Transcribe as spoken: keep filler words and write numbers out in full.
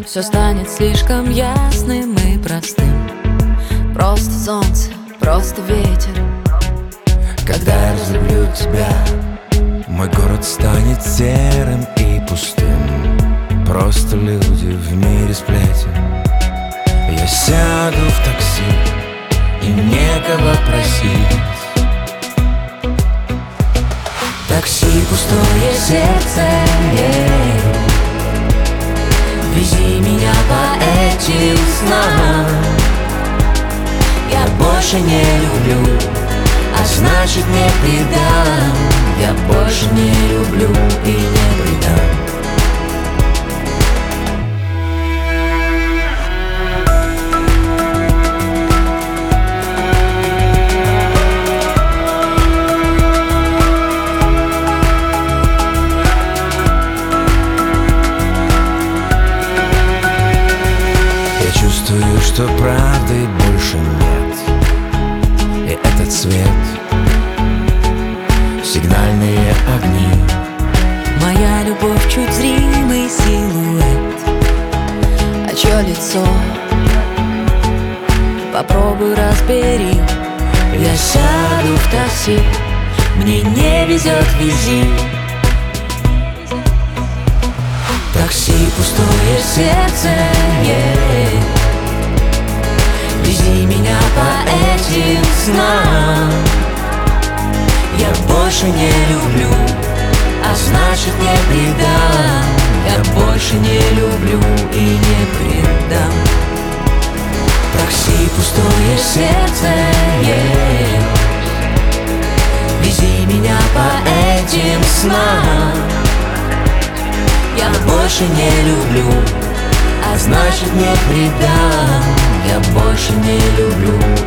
все станет слишком ясным и простым. Просто солнце, просто ветер. Когда я разлюблю тебя, мой город станет серым и пустым. Просто люди в мире сплетен. Я сяду в такси и некого просить. Такси, пустое сердце, ей. Вези меня по этим снам. Я больше не люблю, а значит не предам. Я больше не люблю и не предам. Чувствую, что правды больше нет. И этот свет, сигнальные огни. Моя любовь чуть зримый силуэт. А чё лицо? Попробуй разбери. Я сяду в такси, мне не везет, вези. Такси, пустое сердце, ей. Вези меня по этим снам. Я больше не люблю, а значит не предам. Я больше не люблю и не предам. Такси, пустое сердце, ей. Вези меня по этим снам. Я больше не люблю, а значит не предам. Я больше не люблю